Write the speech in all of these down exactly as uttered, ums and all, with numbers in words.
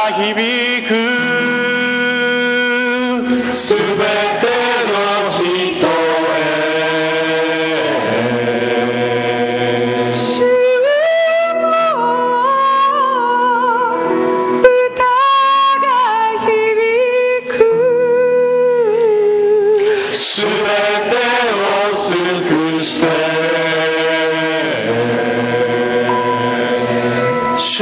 響くすべての人へ主の歌が響くすべてを尽くして主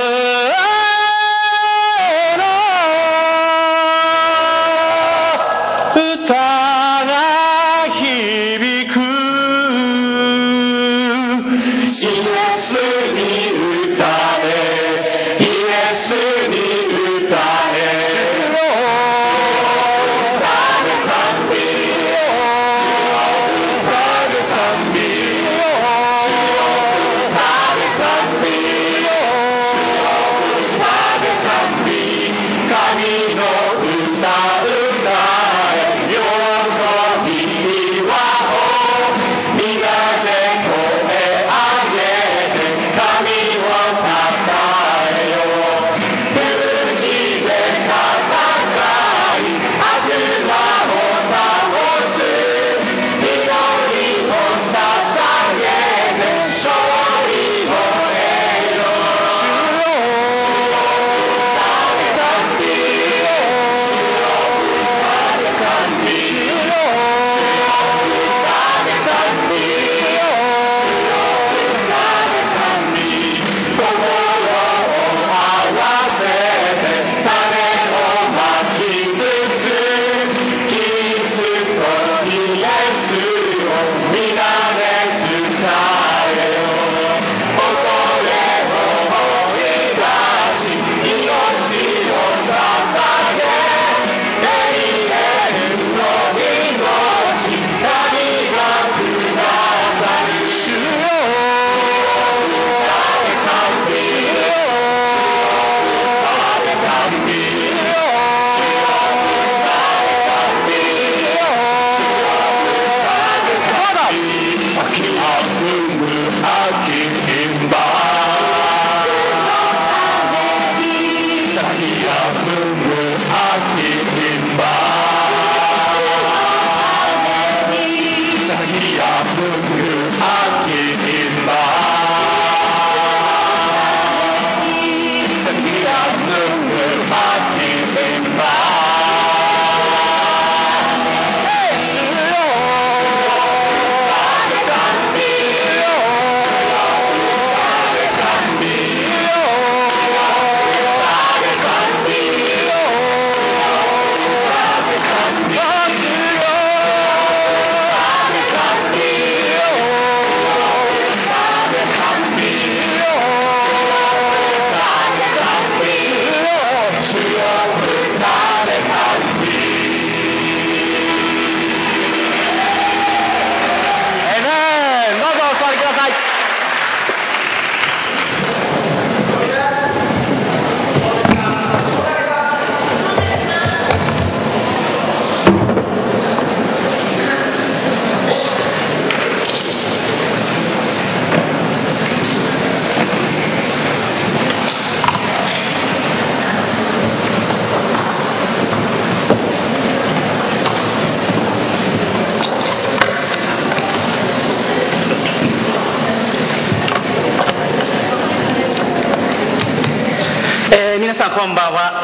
皆さんこんばんは。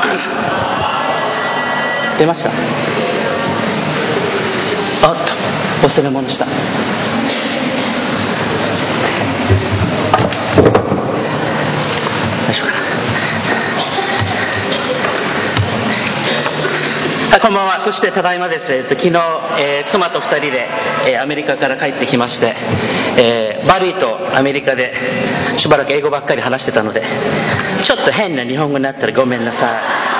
出ました。あっと忘れ物した。大丈夫かな。こんばんは。そしてただいまです、えー、と昨日、えー、妻とふたりで、えー、アメリカから帰ってきまして、えー、バリとアメリカでしばらく英語ばっかり話してたのでちょっと変な日本語になったらごめんなさい。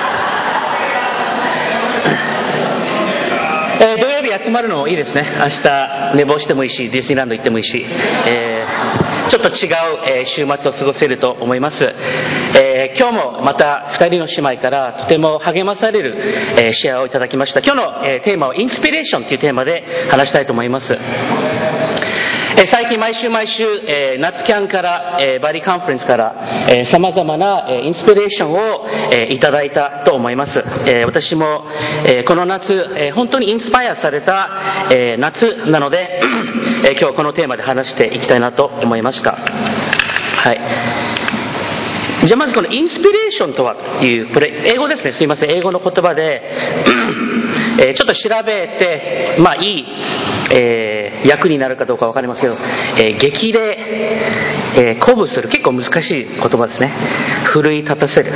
えー、土曜日集まるのもいいですね。明日寝坊してもいいしディズニーランド行ってもいいし、えー、ちょっと違う、えー、週末を過ごせると思います。えー、今日もまたふたりの姉妹からとても励まされる、えー、シェアをいただきました。今日の、えー、テーマはインスピレーションというテーマで話したいと思います。 最近毎週毎週、えー、夏キャンから、えー、バディカンファレンスからさまざまな、えー、インスピレーションを、えー、いただいたと思います。えー、私も、えー、この夏、えー、本当にインスパイアされた、えー、夏なので、えー、今日このテーマで話していきたいなと思いました。はい。じゃあまずこのインスピレーションとはっていう、これ英語ですね、すいません、英語の言葉で、えー、ちょっと調べて、まあいい、えー、役になるかどうかわかりますけど、えー、激励、えー、鼓舞する、結構難しい言葉ですね。奮い立たせる。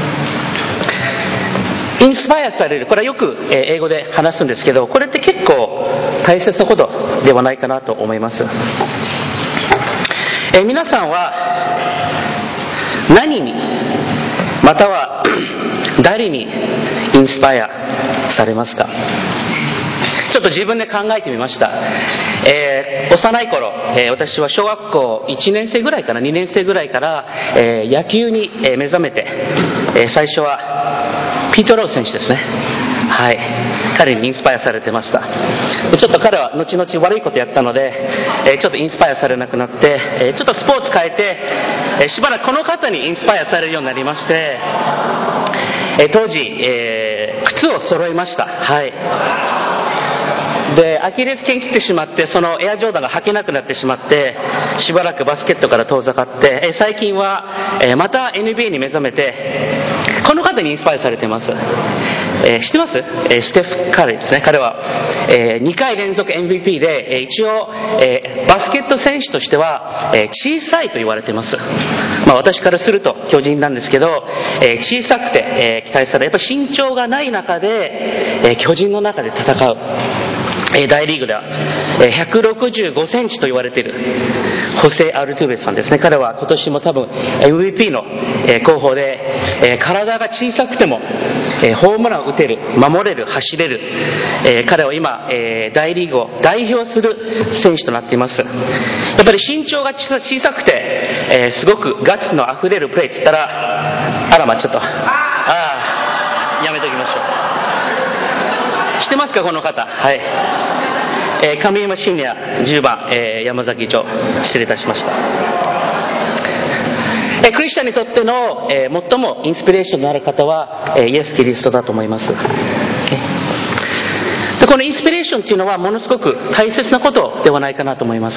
インスパイアされる、これはよく、えー、英語で話すんですけど、これって結構大切なことではないかなと思います。えー、皆さんは何にまたは誰にインスパイアされますか？ちょっと自分で考えてみました。えー、幼い頃、えー、私は小学校いちねん生ぐらいからにねん生ぐらいから、えー、野球に目覚めて、えー、最初はピート・ローズ選手ですね。はい、彼にインスパイアされてました。ちょっと彼は後々悪いことやったので、えー、ちょっとインスパイアされなくなって、えー、ちょっとスポーツ変えて、えー、しばらくこの方にインスパイアされるようになりまして、えー、当時、えー、靴を揃えました。はい。で、アキレス腱切ってしまって、そのエアジョーダンが履けなくなってしまって、しばらくバスケットから遠ざかって、えー、最近は、えー、また エヌビーエー に目覚めて、この方にインスパイアされています。えー、知ってます？えー、ステフ・カリーですね。彼は、えー、にかい連続 エムブイピー で、えー、一応、えー、バスケット選手としては、えー、小さいと言われています。まあ私からすると巨人なんですけど、えー、小さくて、えー、期待される。やっぱ身長がない中で、えー、巨人の中で戦う。大リーグではひゃくろくじゅうごセンチと言われているホセ・アルトゥーベスさんですね。彼は今年も多分 エムブイピー の候補で、体が小さくてもホームランを打てる、守れる、走れる、彼は今大リーグを代表する選手となっています。やっぱり身長が小さくてすごくガッツのあふれるプレーって言ったら、あらまちょっとああやめときましょう。知ってますかこの方？はい、えー、上山シニアじゅうばん、えー、山崎町、失礼いたしました。えー、クリスチャンにとっての、えー、最もインスピレーションのある方は、えー、イエス・キリストだと思います。でこのインスピレーションっていうのはものすごく大切なことではないかなと思います。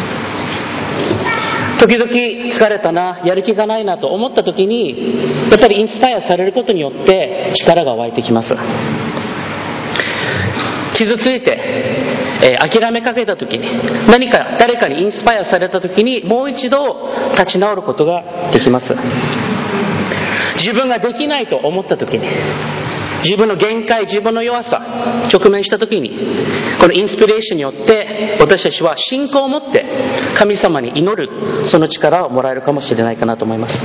時々疲れたな、やる気がないなと思った時に、やっぱりインスパイアされることによって力が湧いてきます。傷ついて、えー、諦めかけた時に、何か誰かにインスパイアされた時にもう一度立ち直ることができます。自分ができないと思った時に、自分の限界、自分の弱さ直面した時に、このインスピレーションによって私たちは信仰を持って神様に祈る、その力をもらえるかもしれないかなと思います。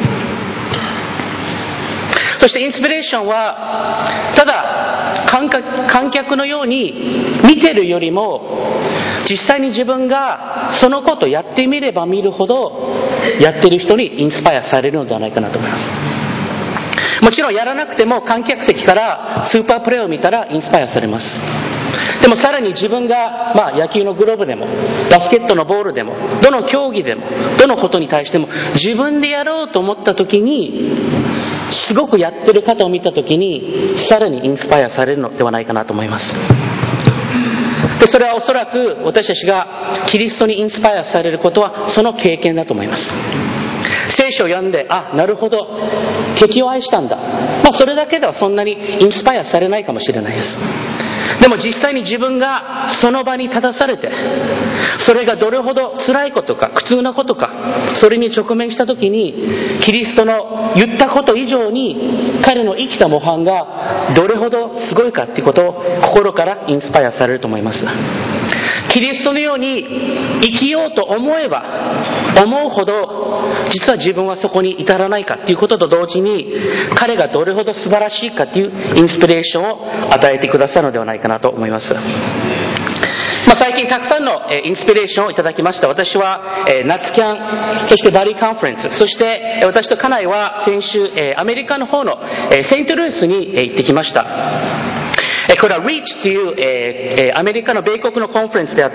そしてインスピレーションはただ観客のように見てるよりも、実際に自分がそのことをやってみれば見るほど、やってる人にインスパイアされるのではないかなと思います。もちろんやらなくても観客席からスーパープレーを見たらインスパイアされます。でもさらに自分が、まあ、野球のグローブでもバスケットのボールでもどの競技でもどのことに対しても自分でやろうと思った時に、すごくやってる方を見た時にさらにインスパイアされるのではないかなと思います。でそれはおそらく私たちがキリストにインスパイアされることはその経験だと思います。聖書を読んで、あ、なるほど、敵を愛したんだ、まあ、それだけではそんなにインスパイアされないかもしれないです。でも実際に自分がその場に立たされて、それがどれほど辛いことか苦痛なことか、それに直面した時にキリストの言ったこと以上に彼の生きた模範がどれほどすごいかっていうことを心からインスパイアされると思います。キリストのように生きようと思えば思うほど、実は自分はそこに至らないかっていうことと同時に、彼がどれほど素晴らしいかっていうインスピレーションを与えてくださるのではないかなと思います。まあ、最近たくさんの、えー、インスピレーションをいただきました。私は、えー、夏キャン、そしてバディカンファレンス、そして、えー、私と家内は先週、えー、アメリカの方の、えー、セントルイスに、えー、行ってきました。 これは リーチ という、えー、アメリカの米国のコンファレンスであって、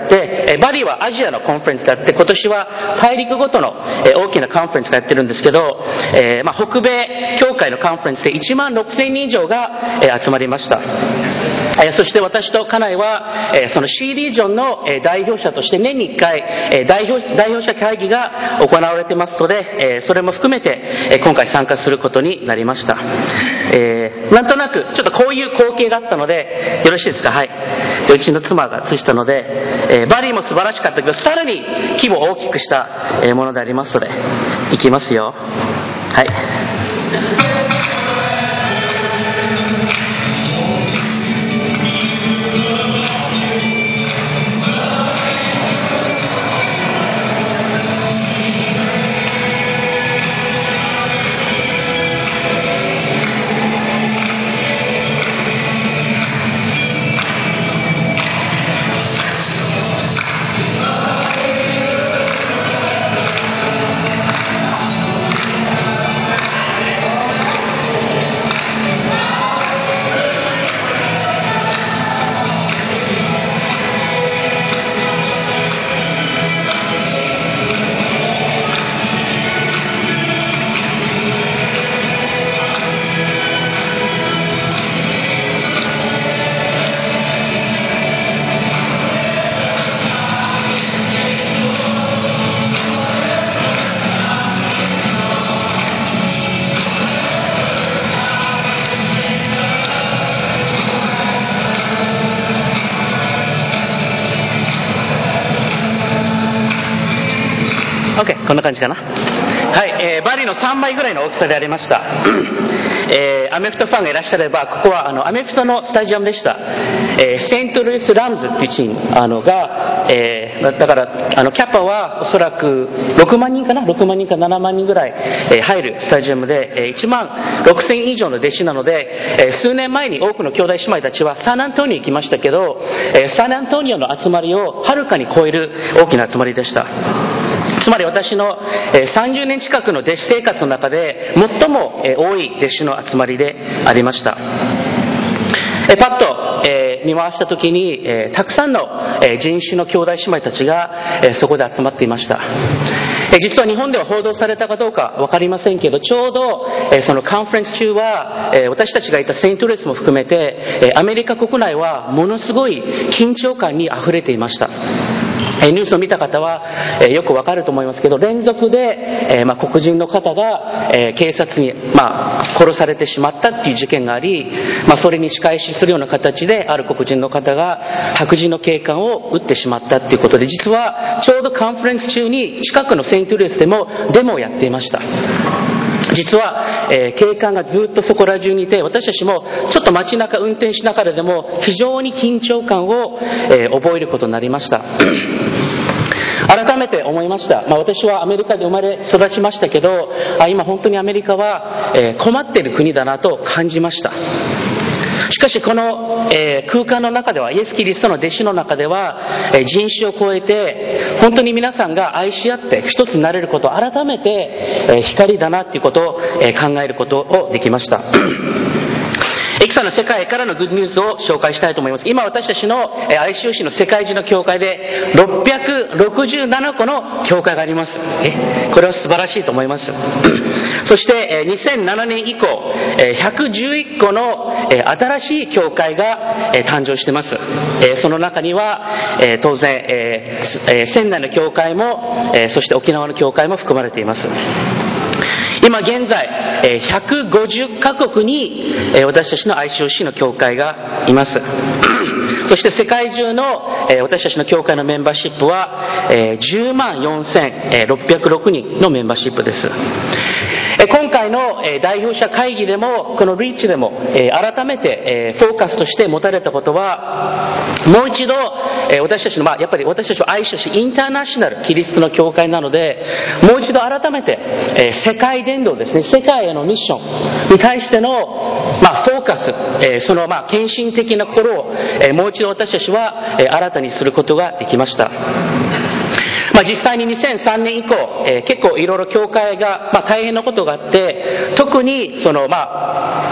バリはアジアのコンファレンスであって、今年は大陸ごとの大きなカンファレンスがやってるんですけど、えーまあ、北米協会のカンファレンスでいちまんろくせんにん以上が集まりました。そして私と家内はその C リージョンの代表者として年にいっかい代表、代表者会議が行われていますので、それも含めて今回参加することになりました。えー、なんとなくちょっとこういう光景があったのでよろしいですか。はい。でうちの妻が映したので、えー、バリーも素晴らしかったけどさらに規模を大きくしたものでありますのでいきますよ。はい。OK、こんな感じかな。はい、えー、バリのさんばいぐらいの大きさでありました。えー、アメフトファンがいらっしゃれば、ここはあのアメフトのスタジアムでした。えー、セントルイス・ラムズっていうチームあのが、えー、だからあのキャパはおそらくろくまんにんかな、ろくまんにんかななまんにんぐらい、えー、入るスタジアムで、えー、いちまんろくせん以上の弟子なので、えー、数年前に多くの兄弟姉妹たちはサンアントニオに行きましたけど、えー、サンアントニオの集まりをはるかに超える大きな集まりでした。つまり私のさんじゅうねん近くの弟子生活の中で最も多い弟子の集まりでありました。パッと見回した時にたくさんの人種の兄弟姉妹たちがそこで集まっていました。実は日本では報道されたかどうか分かりませんけど、ちょうどそのカンファレンス中は私たちがいたセントルイスも含めてアメリカ国内はものすごい緊張感にあふれていました。ニュースを見た方はよくわかると思いますけど、連続で、まあ、黒人の方が警察に、まあ、殺されてしまったっていう事件があり、まあ、それに仕返しするような形である黒人の方が白人の警官を撃ってしまったっていうことで、実はちょうどカンファレンス中に近くのセントルイスでもデモをやっていました。実は、えー、警官がずっとそこら中にいて、私たちもちょっと街中運転しながらでも非常に緊張感を、えー、覚えることになりました。改めて思いました。まあ、私はアメリカで生まれ育ちましたけど、あ今本当にアメリカは、えー、困っている国だなと感じました。しかしこの、えー、空間の中では、イエス・キリストの弟子の中では、えー、人種を超えて本当に皆さんが愛し合って一つになれることを改めて、えー、光だなということを、えー、考えることをできました。いくつかの世界からのグッドニュースを紹介したいと思います。今私たちの アイシーオーシー の世界中の教会でろっぴゃくろくじゅうななこの教会があります。えこれは素晴らしいと思います。そしてにせんななねん以降ひゃくじゅういっこの新しい教会が誕生しています。その中には当然仙台の教会もそして沖縄の教会も含まれています。今現在ひゃくごじゅっかこくに私たちの アイシーオーシー の教会がいます。そして世界中の私たちの教会のメンバーシップはじゅうまんよんせんろっぴゃくろくにんのメンバーシップです。今回の代表者会議でもこのリーチでも改めてフォーカスとして持たれたことは、もう一度私たちの、まあ、やっぱり私たちを愛ししインターナショナルキリストの教会なので、もう一度改めて世界伝道ですね、世界へのミッションに対しての、まあ、フォーカス、そのまあ献身的な心をもう一度私たちは新たにすることができました。まあ、実際ににせんさんねん以降、えー、結構いろいろ教会が、まあ、大変なことがあって、特にその、まあ、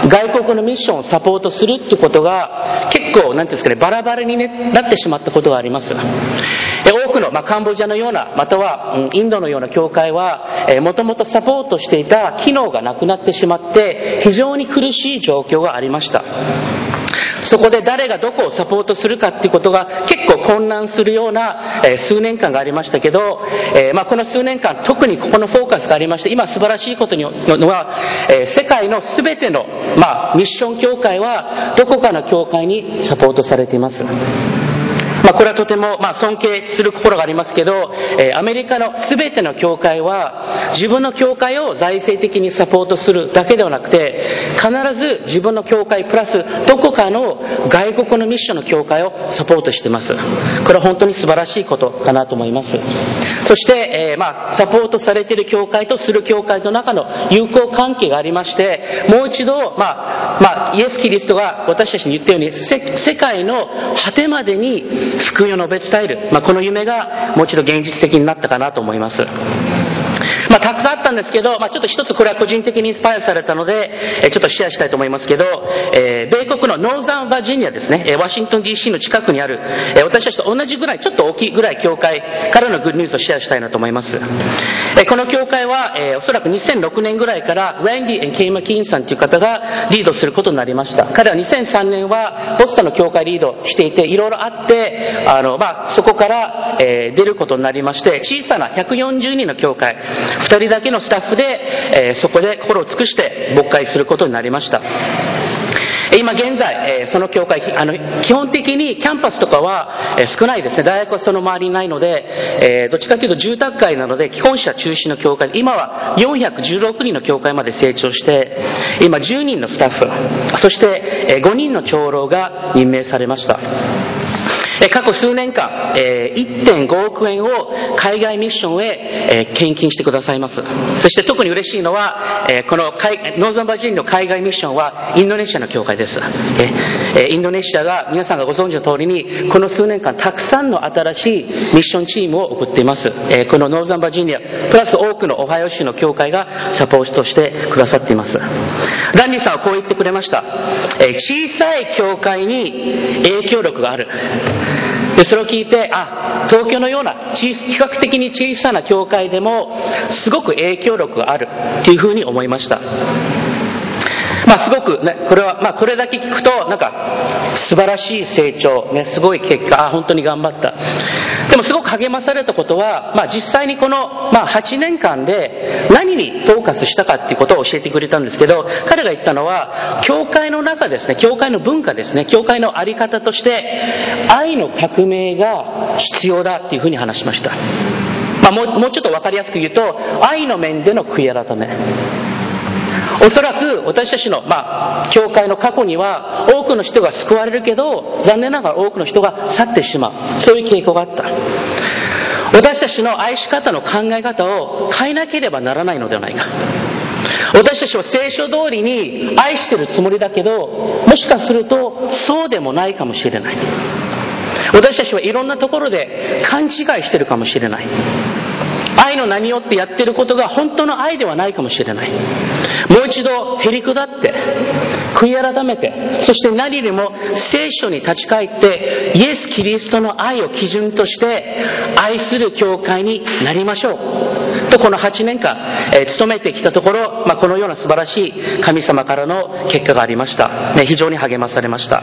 外国のミッションをサポートするってことが結構なんていうんですかね、バラバラに、ね、なってしまったことがあります。多くの、まあ、カンボジアのようなまたは、うん、インドのような教会は、えー、もともとサポートしていた機能がなくなってしまって非常に苦しい状況がありました。そこで誰がどこをサポートするかっていうことが結構混乱するような、えー、数年間がありましたけど、えーまあ、この数年間特にここのフォーカスがありまして、今素晴らしいことにのは、えー、世界のすべての、まあ、ミッション教会はどこかの教会にサポートされています。まあ、これはとても、まあ、尊敬する心がありますけど、えー、アメリカの全ての教会は自分の教会を財政的にサポートするだけではなくて、必ず自分の教会プラスどこかの外国のミッションの教会をサポートしています。これは本当に素晴らしいことかなと思います。そして、えーまあ、サポートされている教会とする教会の中の友好関係がありまして、もう一度、まあまあ、イエス・キリストが私たちに言ったように世界の果てまでに福音を述べ伝える、まあ、この夢がもう一度現実的になったかなと思います。まあ、たくさんあったんですけど、まあ、ちょっと一つこれは個人的にインスパイアされたので、えー、ちょっとシェアしたいと思いますけど、えー、米国のノーザンバージニアですね、えー、ワシントン ディーシー の近くにある、えー、私たちと同じぐらいちょっと大きいぐらい教会からのグッドニュースをシェアしたいなと思います。えー、この教会は、えー、おそらくにせんろくねんぐらいからランディ・ケイ・マキーンさんという方がリードすることになりました。彼はにせんさんねんはボストンの教会リードしていて、いろいろあってあの、まあ、そこから、えー、出ることになりまして、小さなひゃくよんじゅうにんの教会ふたりだけのスタッフで、えー、そこで心を尽くして牧会することになりました。今現在、えー、その教会あの基本的にキャンパスとかは、えー、少ないですね。大学はその周りにないので、えー、どっちかというと住宅街なので既婚者中心の教会、今はよんひゃくじゅうろくにんの教会まで成長して、今じゅうにんのスタッフ、そして、えー、ごにんの長老が任命されました。過去数年間、えー、いってんごおくえんを海外ミッションへ、えー、献金してくださいます。そして特に嬉しいのは、えー、このノーザンバージニアの海外ミッションはインドネシアの教会です。えー、インドネシアが皆さんがご存知の通りにこの数年間たくさんの新しいミッションチームを送っています。えー、このノーザンバージニアプラス多くのオハイオ州の教会がサポートしてくださっています。ランディさんはこう言ってくれました。えー、小さい教会に影響力がある。でそれを聞いて、あ、東京のような比較的に小さな教会でもすごく影響力があるっていうふうに思いました。まあすごくね、これはまあこれだけ聞くとなんか素晴らしい成長ね、すごい結果、あ、本当に頑張った。でもすごく励まされたことは、まあ実際にこのまあはちねんかんで何にフォーカスしたかっていうことを教えてくれたんですけど、彼が言ったのは教会の中ですね、教会の文化ですね、教会のあり方として愛の革命が必要だっていうふうに話しました。まあもう、もうちょっと分かりやすく言うと、愛の面での悔い改め。おそらく私たちの、まあ、教会の過去には多くの人が救われるけど、残念ながら多くの人が去ってしまう、そういう傾向があった。私たちの愛し方の考え方を変えなければならないのではないか。私たちは聖書通りに愛してるつもりだけど、もしかするとそうでもないかもしれない。私たちはいろんなところで勘違いしてるかもしれない。愛の名によってやってることが本当の愛ではないかもしれない。もう一度へりくだって悔い改めて、そして何よりも聖書に立ち返ってイエス・キリストの愛を基準として愛する教会になりましょうと、このはちねんかん、えー、勤めてきたところ、まあ、このような素晴らしい神様からの結果がありました、ね、非常に励まされました。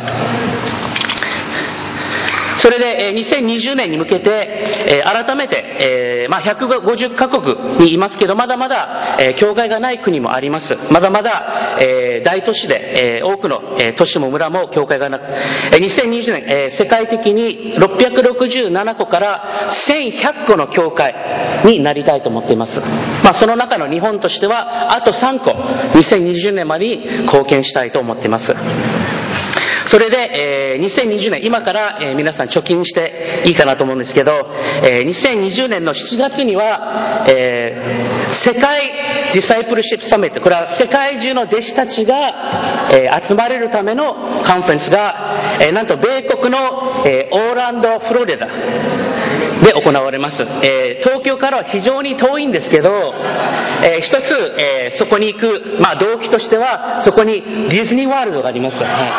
それでにせんにじゅうねんに向けて改めて、えーまあ、ひゃくごじゅっかこくにいますけど、まだまだ教会がない国もあります。まだまだ、えー、大都市で、えー、多くの、えー、都市も村も教会がなく、にせんにじゅうねん、えー、世界的にろっぴゃくろくじゅうななこからせんひゃっこの教会になりたいと思っています。まあ、その中の日本としてはあとさんこにせんにじゅうねんまでに貢献したいと思っています。それで、えー、にせんにじゅうねん、今から、えー、皆さん貯金していいかなと思うんですけど、えー、にせんにじゅうねんのしちがつには、えー、世界ディサイプルシップサミット、これは世界中の弟子たちが、えー、集まれるためのカンファレンスが、えー、なんと米国の、えー、オーランド、フロリダで行われます。えー、東京からは非常に遠いんですけど、えー、一つ、えー、そこに行く、まあ、動機としてはそこにディズニーワールドがあります。はい、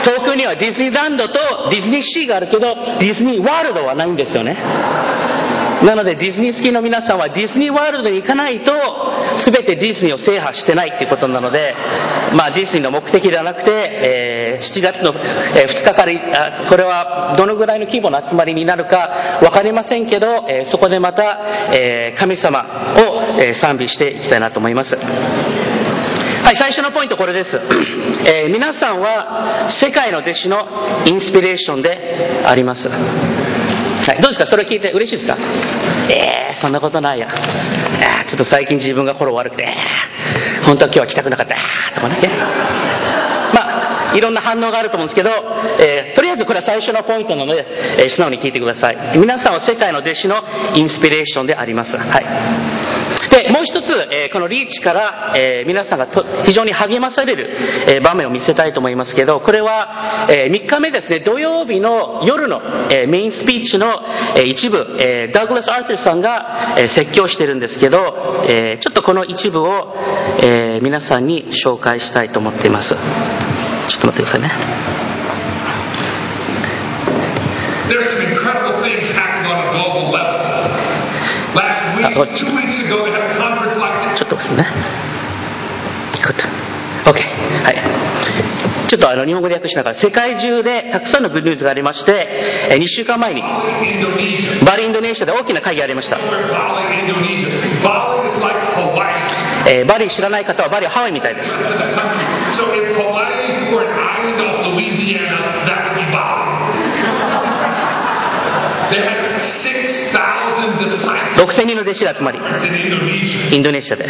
東京にはディズニーランドとディズニーシーがあるけどディズニーワールドはないんですよね。なのでディズニー好きの皆さんはディズニーワールドに行かないと全てディズニーを制覇してないっていうことなので、まあ、ディズニーの目的ではなくて、えー、しちがつの、えー、ふつかからあこれはどのぐらいの規模の集まりになるか分かりませんけど、えー、そこでまた、えー、神様を、えー、賛美していきたいなと思います。はい、最初のポイントこれです。えー、皆さんは世界の弟子のインスピレーションであります。はい、どうですか、それ聞いて嬉しいですか？えー、そんなことないや、えー、ちょっと最近自分がフォロー悪くて、えー、本当は今日は来たくなかった、とかね、まあいろんな反応があると思うんですけど、えー、とりあえずこれは最初のポイントなので、えー、素直に聞いてください。皆さんは世界の弟子のインスピレーションであります。はい。でもう一つ、えー、このリーチから、えー、皆さんがと非常に励まされる、えー、場面を見せたいと思いますけど、これは、えー、みっかめですね、土曜日の夜の、えー、メインスピーチの、えー、一部、えー、ダグラス・アーティスさんが、えー、説教してるんですけど、えー、ちょっとこの一部を、えー、皆さんに紹介したいと思っています。ちょっと待ってくださいね。 There's some incredible things happening on a global level. Last week, two weeks ago, they had a conference like this. ちょっとですね。OK。はい。ちょっとあの日本語で訳しながら、世界中でたくさんのグッドニュースがありまして、にしゅうかんまえにバリインドネシアで大きな会議がありました。えー、バリ知らない方はバリはハワイみたいです。ろくせんにんの弟子が集まり、インドネシアで。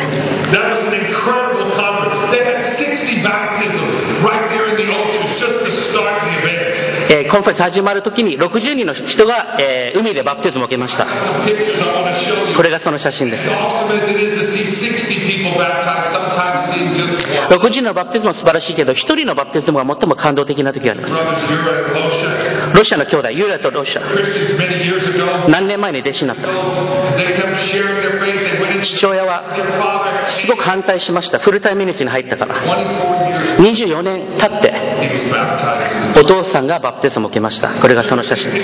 えー、コンファレンス始まるときにろくじゅうにんの人が、えー、海でバプテスマを受けました。これがその写真です。ろくじゅうにんのバプテスマは素晴らしいけど、ひとりのバプテスマが最も感動的な時があります。ロシアの兄弟ユーラとロシア、何年前に弟子になった。父親はすごく反対しました。フルタイムミニストリーに入ったから。にじゅうよねん経ってお父さんがバプテスマを受けました。これがその写真です。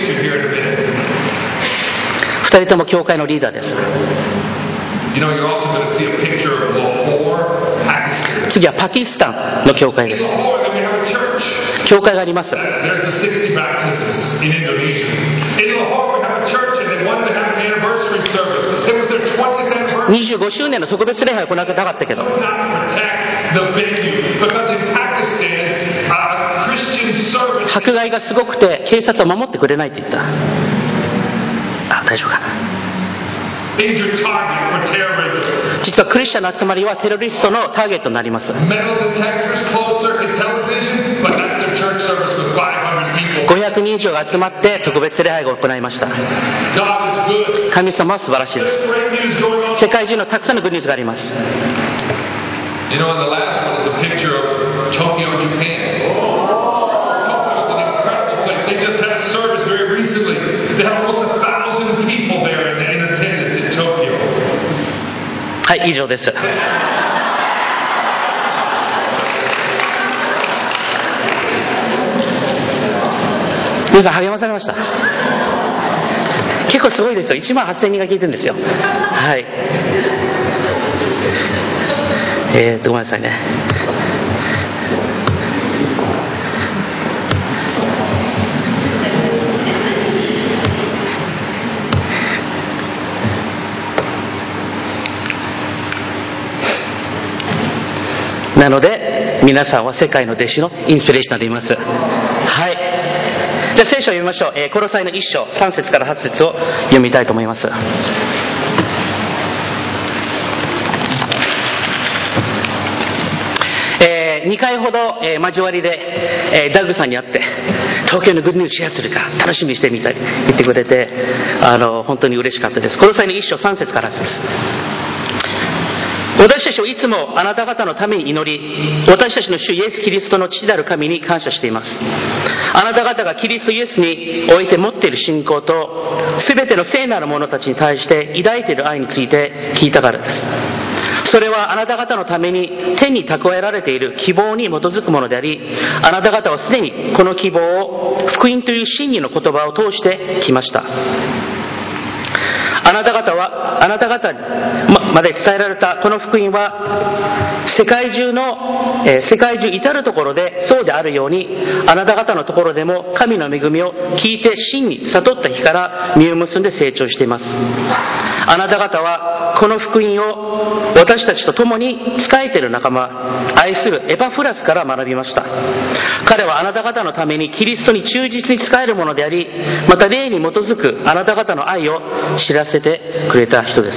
ふたりとも教会のリーダーです。次はパキスタンの教会です。教会があります。にじゅうごしゅうねんの特別礼拝を行わなかったけど、迫害がすごくて警察は守ってくれないって言った。あ、大丈夫かな。実はクリスチャンの集まりはテロリストのターゲットになります。ごひゃくにん以上が集まって特別礼拝を行いました。神様は素晴らしいです。世界中のたくさんのグッドニュースがあります。You know, the last one is a picture of Tokyo, Japan. Tokyo is an incredible place. They just had a service very recently. They had almost a thousand people there in, in attendance in Tokyo. はい、以上です。皆さん励まされました。結構すごいですよ。いちまんはっせんにんが聞いてるんですよ。はい。えーっとごめんなさいね。なので皆さんは世界の弟子のインスピレーションでいます。はい。じゃあ聖書を読みましょう。えー、コロサイの一章さん節からはち節を読みたいと思います。えー、にかいほど、えー、交わりで、えー、ダッグさんに会って東京のグッドニュースシェアするから楽しみにしてみたい言ってくれて、あの本当に嬉しかったです。コロサイの一章さん節からはち節。 私たちはいつもあなた方のために祈り、私たちの主イエス・キリストの父なる神に感謝しています。あなた方がキリストイエスにおいて持っている信仰と、すべての聖なる者たちに対して抱いている愛について聞いたからです。それはあなた方のために天に蓄えられている希望に基づくものであり、あなた方はすでにこの希望を福音という真理の言葉を通してきました。あなた方は、あなた方まで伝えられたこの福音は、世界中の、えー、世界中至るところでそうであるように、あなた方のところでも神の恵みを聞いて真に悟った日から実を結んで成長しています。あなた方はこの福音を私たちと共に仕えている仲間、愛するエパフラスから学びました。彼はあなた方のためにキリストに忠実に仕えるものであり、また霊に基づくあなた方の愛を知らせてくれた人です。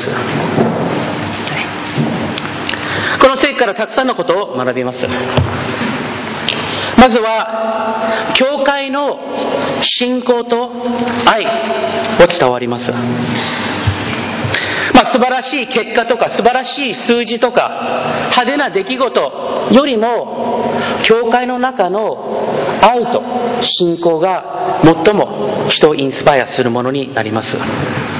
この聖句からたくさんのことを学びます。まずは教会の信仰と愛を伝わります。まあ、素晴らしい結果とか素晴らしい数字とか派手な出来事よりも、教会の中の愛と信仰が最も人をインスパイアするものになります。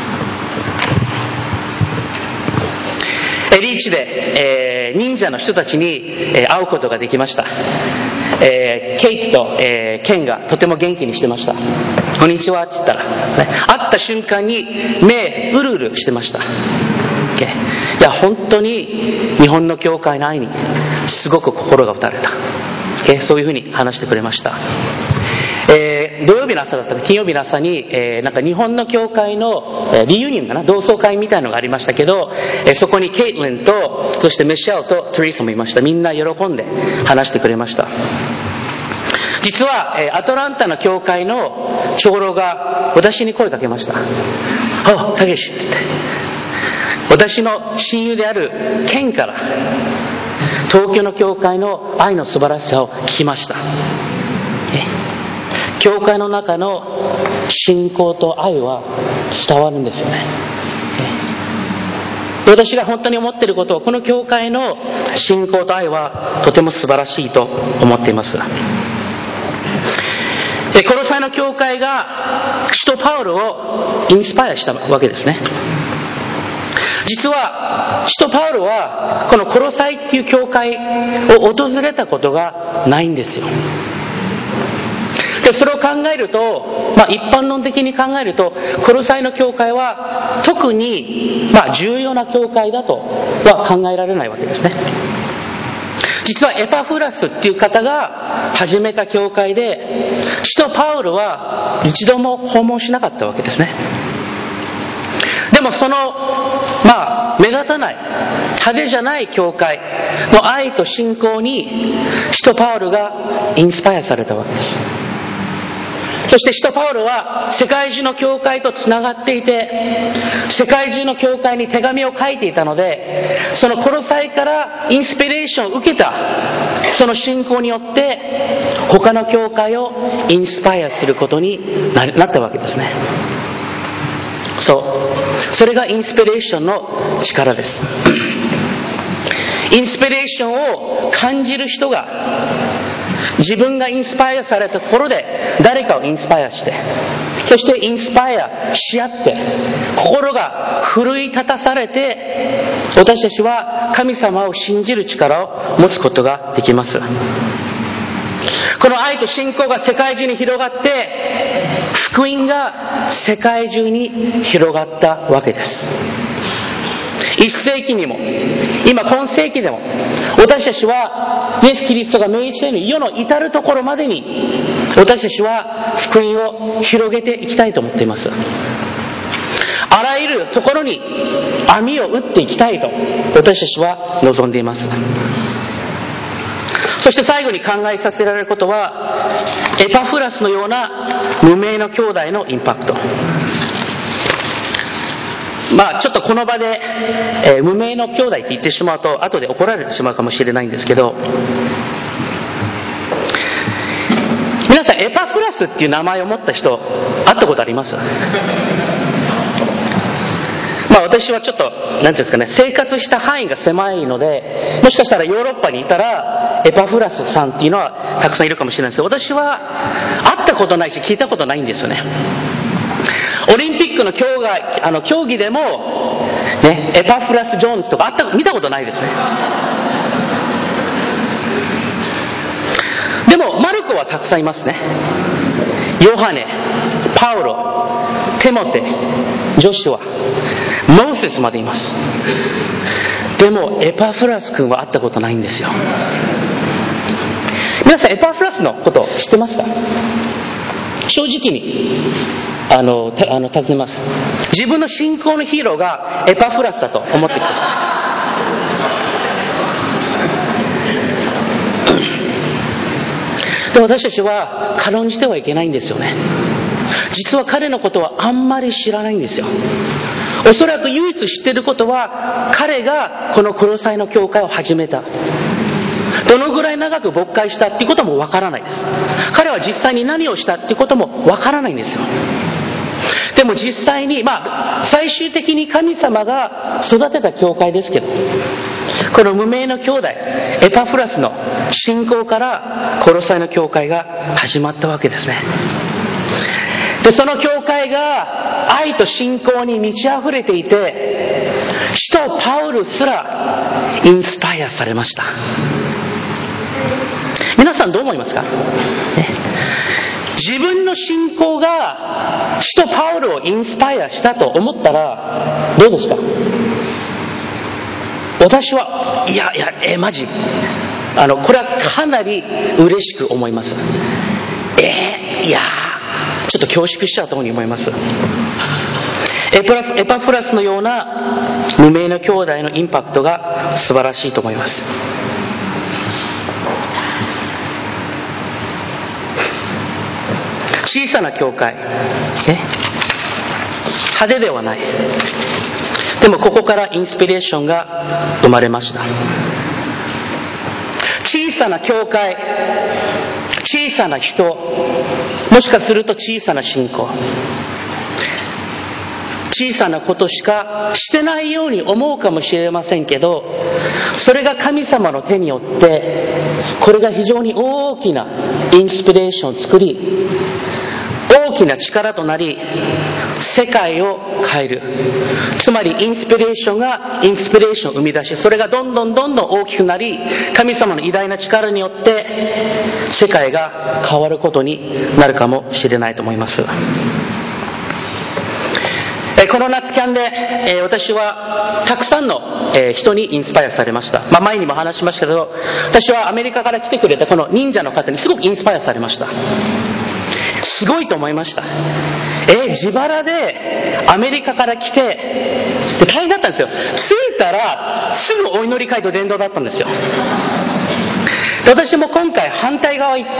リーチで、えー、忍者の人たちに、えー、会うことができました。えー、ケイトと、えー、ケンがとても元気にしてました。こんにちはって言ったら、ね、会った瞬間に目うるうるしてました。いや本当に日本の教会の愛にすごく心が打たれた。そういうふうに話してくれました。えー、土曜日の朝だったか金曜日の朝に、えー、なんか日本の教会の、えー、リユニオンかな、同窓会みたいなのがありましたけど、えー、そこにケイトリンとそしてミシェルとトリーサもいました。みんな喜んで話してくれました。実は、えー、アトランタの教会の長老が私に声かけました。あ、たけしって言って、私の親友であるケンから東京の教会の愛の素晴らしさを聞きました。教会の中の信仰と愛は伝わるんですよね。私が本当に思っていることを、この教会の信仰と愛はとても素晴らしいと思っています。コロサイの教会が使徒パウロをインスパイアしたわけですね。実は使徒パウロはこのコロサイっていう教会を訪れたことがないんですよ。でそれを考えると、まあ、一般論的に考えるとコロサイの教会は特に、まあ、重要な教会だとは考えられないわけですね。実はエパフラスっていう方が始めた教会で、使徒パウロは一度も訪問しなかったわけですね。でもそのまあ目立たない派手じゃない教会の愛と信仰に使徒パウロがインスパイアされたわけです。そして使徒パウロは世界中の教会とつながっていて、世界中の教会に手紙を書いていたので、そのコロサイからインスピレーションを受けたその信仰によって他の教会をインスパイアすることになったわけですね。そうそれがインスピレーションの力です。インスピレーションを感じる人が自分がインスパイアされたところで誰かをインスパイアして、そしてインスパイアし合って心が奮い立たされて、私たちは神様を信じる力を持つことができます。この愛と信仰が世界中に広がって、福音が世界中に広がったわけです。一世紀にも今今世紀でも私たちはイエス・キリストが命じたように世の至るところまでに私たちは福音を広げていきたいと思っています。あらゆるところに網を打っていきたいと私たちは望んでいます。そして最後に考えさせられることは、エパフラスのような無名の兄弟のインパクト。まあちょっとこの場で、えー、無名の兄弟って言ってしまうと後で怒られてしまうかもしれないんですけど、皆さんエパフラスっていう名前を持った人会ったことあります？ままあ私はちょっと、なんていうんですかね、生活した範囲が狭いので、もしかしたらヨーロッパにいたら、エパフラスさんっていうのはたくさんいるかもしれないですけど、私は会ったことないし聞いたことないんですよね。オリンピックの競技、あの競技でも、ね、エパフラス・ジョーンズとかあった見たことないですね。でもマルコはたくさんいますね。ヨハネ、パウロ、テモテ、ジョシュア、モーセスまでいます。でもエパフラス君は会ったことないんですよ。皆さんエパフラスのこと知ってますか？正直にあのあの尋ねます。自分の信仰のヒーローがエパフラスだと思ってきた。で私たちは軽んじてはいけないんですよね。実は彼のことはあんまり知らないんですよ。おそらく唯一知っていることは、彼がこのコロサイの教会を始めた、どのぐらい長く牧会したっていうこともわからないです。彼は実際に何をしたっていうこともわからないんですよ。でも実際に、まあ最終的に神様が育てた教会ですけど、この無名の兄弟エパフラスの信仰からコロサイの教会が始まったわけですね。でその教会が愛と信仰に満ち溢れていて、使徒パウルすらインスパイアされました。皆さんどう思いますか？自分の信仰が使徒パウルをインスパイアしたと思ったらどうですか？私はいやいやえマジあのこれはかなり嬉しく思います。えー、いやちょっと恐縮しちゃうと思います。エパエパフラスのような無名の兄弟のインパクトが素晴らしいと思います。小さな教会、ね、派手ではない。でもここからインスピレーションが生まれました。小さな教会、小さな人、もしかすると小さな信仰、小さなことしかしてないように思うかもしれませんけど、それが神様の手によってこれが非常に大きなインスピレーションを作り、大きな力となり世界を変える。つまりインスピレーションがインスピレーションを生み出し、それがどんどんどんどん大きくなり、神様の偉大な力によって世界が変わることになるかもしれないと思います。この夏キャンで私はたくさんの人にインスパイアされました。まあ、前にも話しましたけど、私はアメリカから来てくれたこの忍者の方にすごくインスパイアされました。すごいと思いました。え自腹でアメリカから来て、で大変だったんですよ。着いたらすぐお祈り会と伝道だったんですよ。で私も今回反対側行って、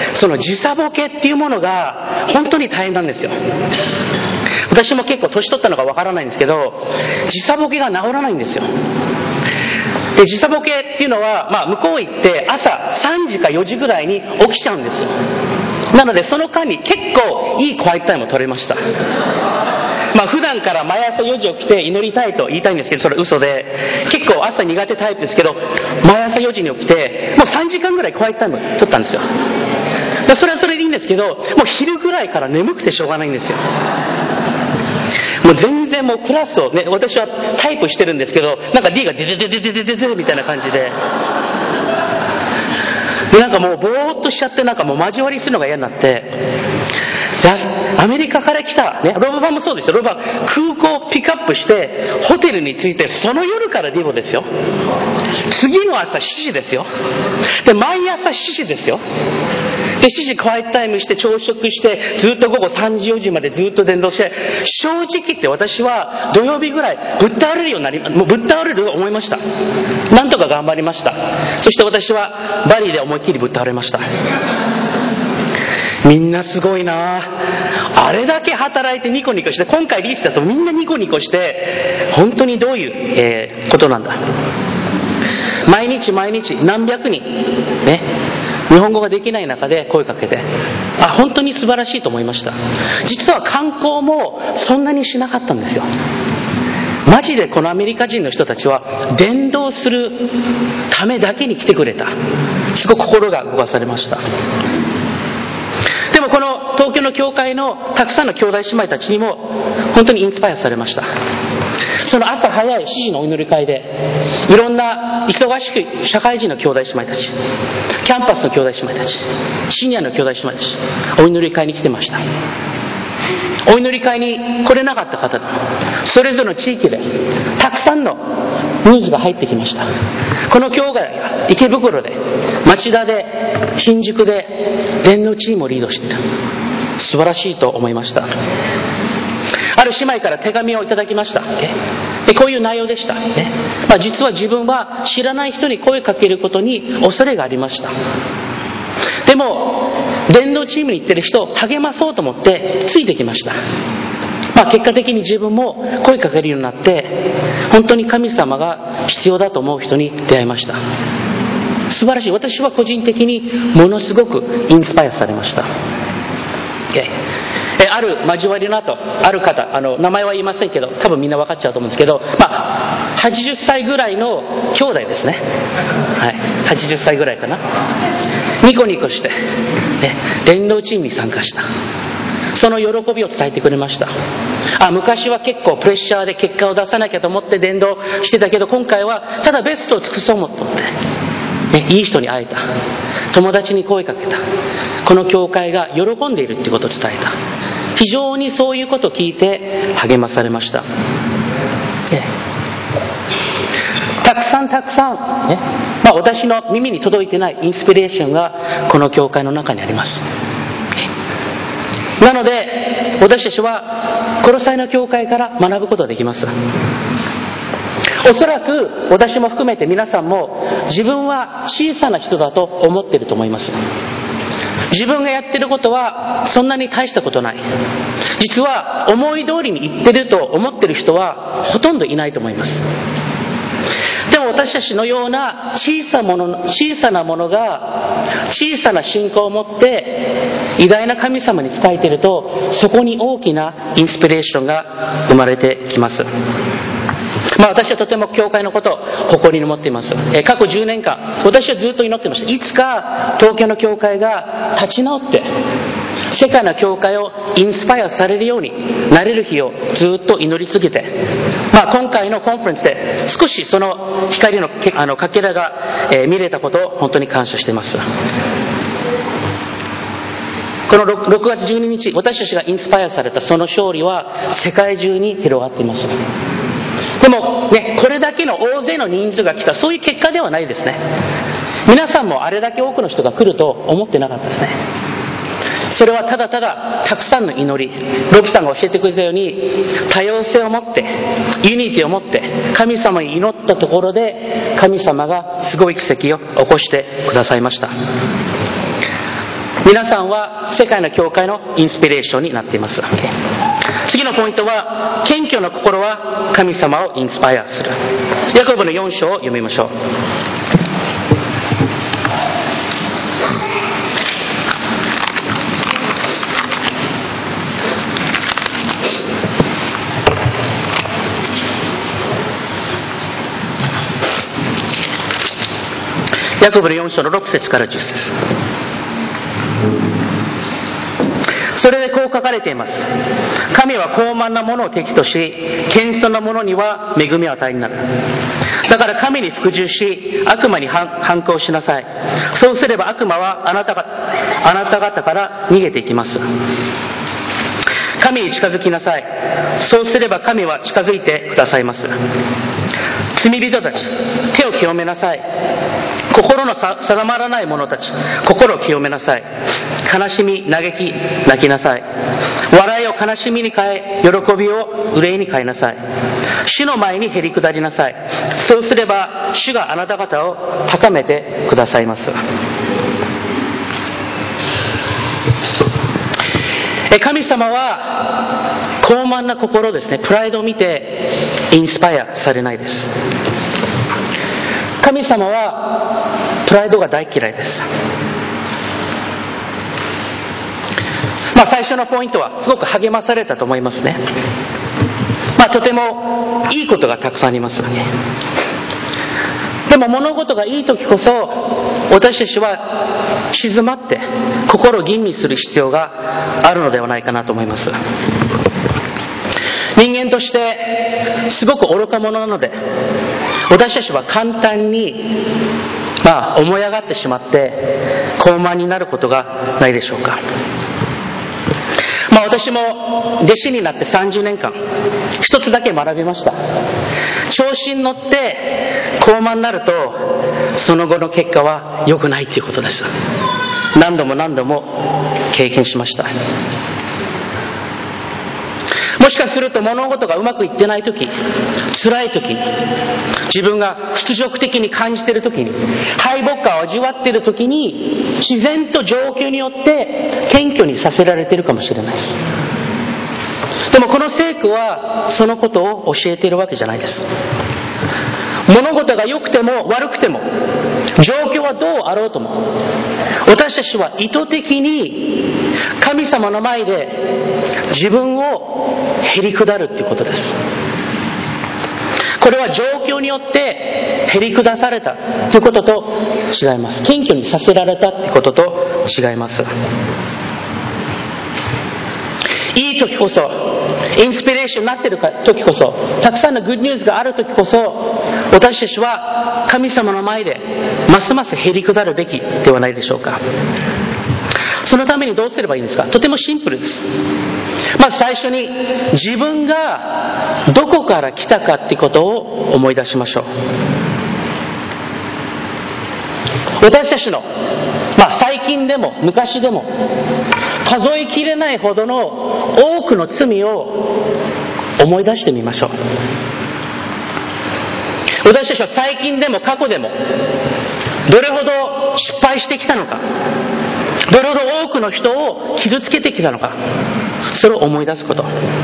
その時差ボケっていうものが本当に大変なんですよ。私も結構年取ったのかわからないんですけど、時差ボケが治らないんですよ。で時差ボケっていうのは、まあ、向こう行って朝さんじかよじぐらいに起きちゃうんですよ。なのでその間に結構いいクワイエットタイムを取れました。まあ普段から毎朝よじ起きて祈りたいと言いたいんですけど、それ嘘で、結構朝苦手タイプですけど、毎朝よじに起きてもうさんじかんぐらいクワイエットタイム取ったんですよ。でそれはそれでいいんですけど、もう昼ぐらいから眠くてしょうがないんですよ。もう全然もうクラスをね、私はタイプしてるんですけど、なんか D がデデデデデデデデみたいな感じで、でなんかもうぼーっとしちゃって、なんかもう交わりするのが嫌になって、アメリカから来た、ね、ロブバンもそうですよ。ロブバン空港をピックアップしてホテルに着いて、その夜からディボですよ。次の朝しちじですよ。で毎朝しちじですよ。でしちじクワイエットタイムして朝食してずっと午後さんじよじまでずっと伝道して、正直言って私は土曜日ぐらいぶっ倒れるようになり、もうぶっ倒れると思いました。なんとか頑張りました。そして私はバリで思いっきりぶっ倒れました。みんなすごいな、あれだけ働いてニコニコして、今回リーチだとみんなニコニコして、本当にどういう、えー、ことなんだ。毎日毎日何百人ね、日本語ができない中で声かけて、あ、本当に素晴らしいと思いました。実は観光もそんなにしなかったんですよ。 マジでこのアメリカ人の人たちは伝道するためだけに来てくれた。すごく心が動かされました。でもこの東京の教会のたくさんの兄弟姉妹たちにも本当にインスパイアされました。その朝早いしちじのお祈り会で、いろんな忙しく社会人の兄弟姉妹たち、キャンパスの兄弟姉妹たち、シニアの兄弟姉妹たち、お祈り会に来てました。お祈り会に来れなかった方でも、それぞれの地域でたくさんのニュースが入ってきました。この教会が池袋で、町田で、新宿で伝道チームをリードしている。素晴らしいと思いました。ある姉妹から手紙をいただきました。でこういう内容でした、ねまあ、実は自分は知らない人に声かけることに恐れがありました。でも伝道チームに行ってる人を励まそうと思ってついてきました。まあ、結果的に自分も声かけるようになって、本当に神様が必要だと思う人に出会いました。素晴らしい。私は個人的にものすごくインスパイアされました。えある交わりの後、ある方、あの名前は言いませんけど、多分みんな分かっちゃうと思うんですけど、まあ、はちじゅっさいぐらいの兄弟ですね、はい、はちじゅっさいぐらいかな、ニコニコして、ね、伝道チームに参加した。その喜びを伝えてくれました。あ、昔は結構プレッシャーで結果を出さなきゃと思って伝道してたけど、今回はただベストを尽くそうと思って、ね、いい人に会えた、友達に声かけた、この教会が喜んでいるってことを伝えた。非常にそういうことを聞いて励まされました。ね、たくさんたくさん、ねまあ、私の耳に届いてないインスピレーションがこの教会の中にあります。なので私たちはコロサイの教会から学ぶことができます。おそらく私も含めて皆さんも自分は小さな人だと思っていると思います。自分がやっていることはそんなに大したことない。実は思い通りにいってると思っている人はほとんどいないと思います。でも私たちのような小さなもの、小さなものが小さな信仰を持って偉大な神様に仕えていると、そこに大きなインスピレーションが生まれてきます。まあ、私はとても教会のことを誇りに持っています。え過去じゅうねんかん私はずっと祈っていました。いつか東京の教会が立ち直って世界の教会をインスパイアされるようになれる日をずっと祈り続けて、まあ、今回のコンファレンスで少しその光のあのかけらが、えー、見れたことを本当に感謝しています。この 6, ろくがつじゅうににち、私たちがインスパイアされたその勝利は世界中に広がっています。でもね、これだけの大勢の人数が来た、そういう結果ではないですね。皆さんもあれだけ多くの人が来ると思ってなかったですね。それはただただたくさんの祈り、ロブさんが教えてくれたように多様性を持ってユニティを持って神様に祈ったところで、神様がすごい奇跡を起こしてくださいました。皆さんは世界の教会のインスピレーションになっています。次のポイントは、謙虚な心は神様をインスパイアする。ヤコブのよん章を読みましょう。ヤコブのよん章のろく節からじゅっ節。それでこう書かれています。神は高慢なものを敵とし、謙遜なものには恵みを与えになる。だから神に服従し、悪魔に反抗しなさい。そうすれば悪魔はあなたが、あなた方から逃げていきます。神に近づきなさい。そうすれば神は近づいてくださいます。罪人たち、手を清めなさい。心の定まらない者たち、心を清めなさい。悲しみ、嘆き、泣きなさい。笑いを悲しみに変え、喜びを憂いに変えなさい。主の前にへり下りなさい。そうすれば主があなた方を高めてくださいます。神様は高慢な心ですね、プライドを見てインスパイアされないです。神様はプライドが大嫌いです。まあ最初のポイントはすごく励まされたと思いますね。まああ、とてもいいことがたくさんあります。でも物事がいい時こそ私たちは静まって心を吟味する必要があるのではないかなと思います。人間としてすごく愚か者なので、私たちは簡単にまあ思い上がってしまって高慢になることがないでしょうか。まあ私も弟子になってさんじゅうねんかん一つだけ学びました。調子に乗って高慢になるとその後の結果は良くないということです。何度も何度も経験しました。もしかすると物事がうまくいってない時、辛い時に、自分が屈辱的に感じている時に、敗北感を味わっている時に、自然と状況によって謙虚にさせられているかもしれないです。でもこの聖句はそのことを教えているわけじゃないです。物事が良くても悪くても、状況はどうあろうとも、私たちは意図的に神様の前で自分をへり下るということです。これは状況によってへり下されたということと違います。謙虚にさせられたということと違います。いい時こそ、インスピレーションになっている時こそ、たくさんのグッドニュースがある時こそ、私たちは神様の前でますますへり下るべきではないでしょうか。そのためにどうすればいいんですか。とてもシンプルです。まず最初に自分がどこから来たかってことを思い出しましょう。私たちの、まあ、最近でも昔でも数えきれないほどの多くの罪を思い出してみましょう。私たちは最近でも過去でもどれほど失敗してきたのか、どれほど多くの人を傷つけてきたのか、それを思い出すこと。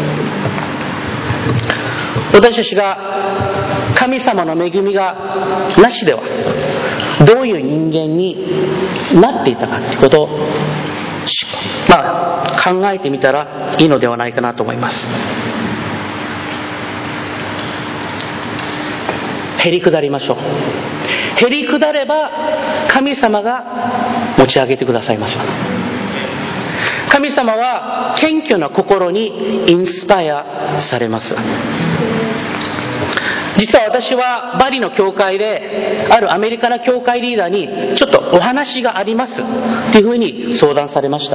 私たちが神様の恵みがなしではどういう人間になっていたかということを、まあ、考えてみたらいいのではないかなと思います。へり下りましょう。へり下れば神様が持ち上げてくださいます。神様は謙虚な心にインスパイアされます。実は私はバリの教会であるアメリカの教会リーダーにちょっとお話がありますっていうふうに相談されました。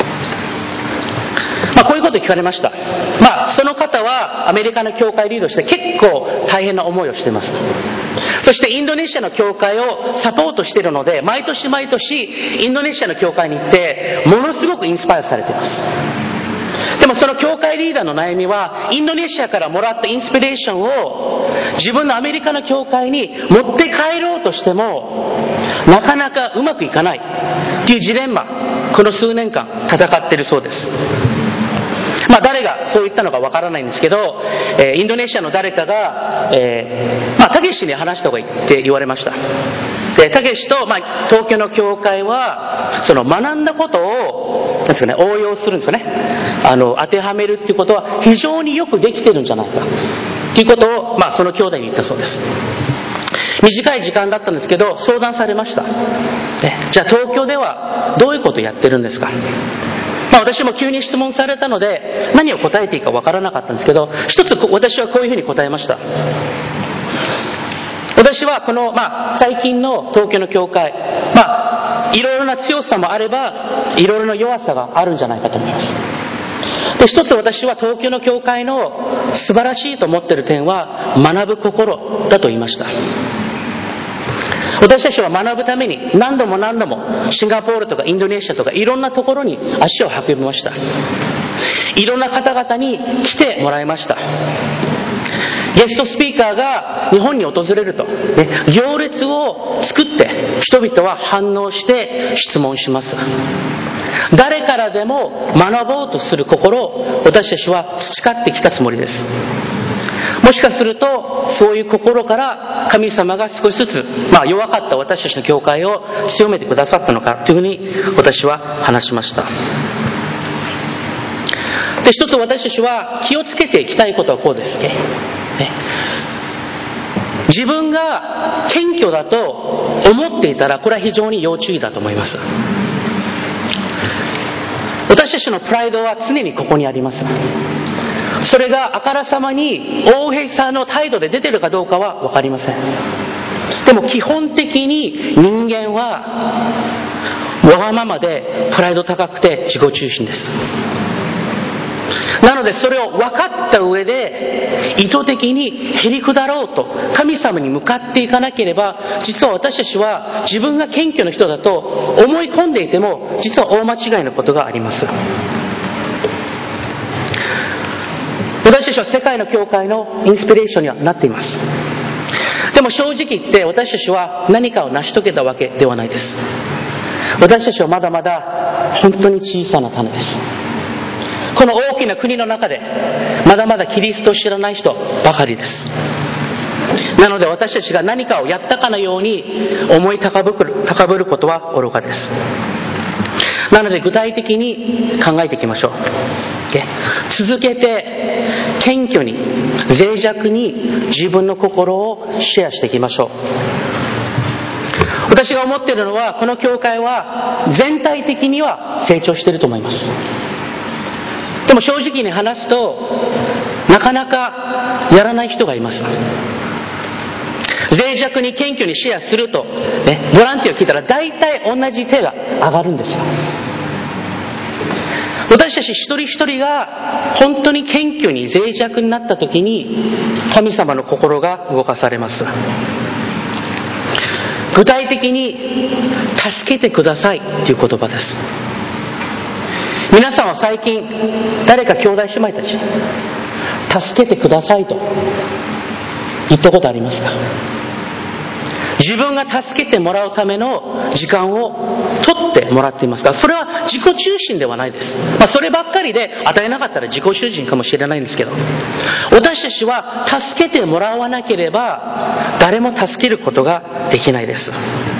まあ、こういうこと聞かれました。まあ、その方はアメリカの教会リードして結構大変な思いをしています。そしてインドネシアの教会をサポートしているので、毎年毎年インドネシアの教会に行ってものすごくインスパイアされています。でもその教会リーダーの悩みは、インドネシアからもらったインスピレーションを自分のアメリカの教会に持って帰ろうとしてもなかなかうまくいかないっていうジレンマ、この数年間戦っているそうです。まあ誰がそう言ったのかわからないんですけど、えー、インドネシアの誰かが、えー、まあたけしに話した方がいいって言われました。で、たけしと、まあ、東京の教会はその学んだことをなんですかね、応用するんですよね。あの当てはめるっていうことは非常によくできてるんじゃないかということを、まあ、その兄弟に言ったそうです。短い時間だったんですけど相談されました。ね、じゃあ東京ではどういうことをやってるんですか。まあ、私も急に質問されたので何を答えていいかわからなかったんですけど、一つ私はこういうふうに答えました。私はこの、まあ、最近の東京の教会、まあ、いろいろな強さもあればいろいろな弱さがあるんじゃないかと思います。で、一つ私は東京の教会の素晴らしいと思っている点は学ぶ心だと言いました。私たちは学ぶために何度も何度もシンガポールとかインドネシアとかいろんなところに足を運びました。いろんな方々に来てもらいました。ゲストスピーカーが日本に訪れると、ね、行列を作って人々は反応して質問します。誰からでも学ぼうとする心を私たちは培ってきたつもりです。もしかするとそういう心から神様が少しずつ、まあ、弱かった私たちの教会を強めてくださったのかというふうに私は話しました。で、 で、一つ私たちは気をつけていきたいことはこうです、ね、自分が謙虚だと思っていたら、これは非常に要注意だと思います。私たちのプライドは常にここにあります。それがあからさまに横柄さの態度で出てるかどうかは分かりません。でも基本的に人間はわがままでプライド高くて自己中心です。なのでそれを分かった上で意図的にへりくだろうと神様に向かっていかなければ、実は私たちは自分が謙虚な人だと思い込んでいても、実は大間違いのことがあります。私たちは世界の教会のインスピレーションにはなっています。でも正直言って私たちは何かを成し遂げたわけではないです。私たちはまだまだ本当に小さな種です。この大きな国の中でまだまだキリストを知らない人ばかりです。なので私たちが何かをやったかのように思い高ぶる、高ぶることは愚かです。なので具体的に考えていきましょう。続けて謙虚に脆弱に自分の心をシェアしていきましょう。私が思っているのは、この教会は全体的には成長していると思います。でも正直に話すとなかなかやらない人がいます。脆弱に謙虚にシェアすると、ね、ボランティアを聞いたら大体同じ手が上がるんですよ。私たち一人一人が本当に謙虚に脆弱になった時に神様の心が動かされます。具体的に助けてくださいという言葉です。皆さんは最近誰か兄弟姉妹たち助けてくださいと言ったことありますか？自分が助けてもらうための時間を取ってもらっていますか？それは自己中心ではないです。まあ、そればっかりで与えなかったら自己中心かもしれないんですけど、私たちは助けてもらわなければ誰も助けることができないです。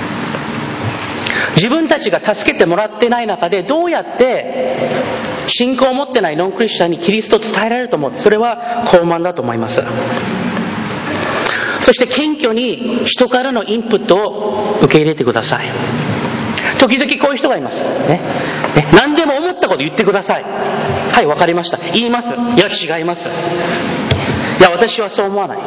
自分たちが助けてもらってない中でどうやって信仰を持ってないノンクリスチャンにキリストを伝えられると思う。それは傲慢だと思います。そして謙虚に人からのインプットを受け入れてください。時々こういう人がいます、ねね、何でも思ったこと言ってください。はい、わかりました、言います。いや違います、いや私はそう思わない、ね、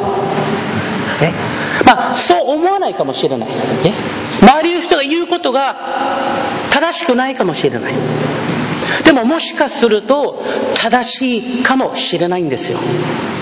まあそう思わないかもしれない、ね、周りの人が言うことが正しくないかもしれない。でももしかすると正しいかもしれないんですよ、ね。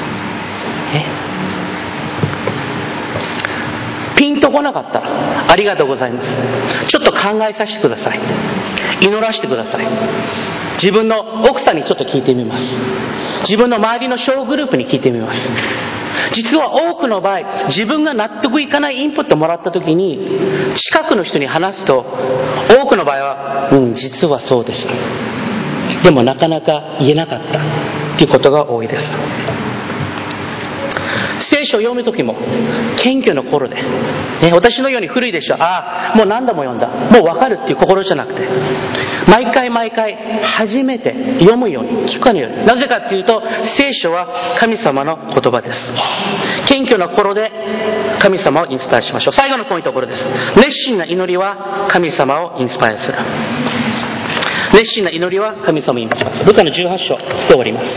ピンとこなかったらありがとうございます、ちょっと考えさせてください、祈らせてください。自分の奥さんにちょっと聞いてみます。自分の周りの小グループに聞いてみます。実は多くの場合自分が納得いかないインプットをもらった時に近くの人に話すと多くの場合はうん実はそうです、でもなかなか言えなかったということが多いです。聖書を読むときも謙虚の心で、ね、私のように古いでしょ、ああもう何度も読んだもう分かるっていう心じゃなくて、毎回毎回初めて読むように聞くかのように。なぜかっていうと聖書は神様の言葉です。謙虚な心で神様をインスパイアしましょう。最後のポイントはこれです。熱心な祈りは神様をインスパイアする。熱心な祈りは神様をインスパイアする。ルカのじゅうはち章で終わります。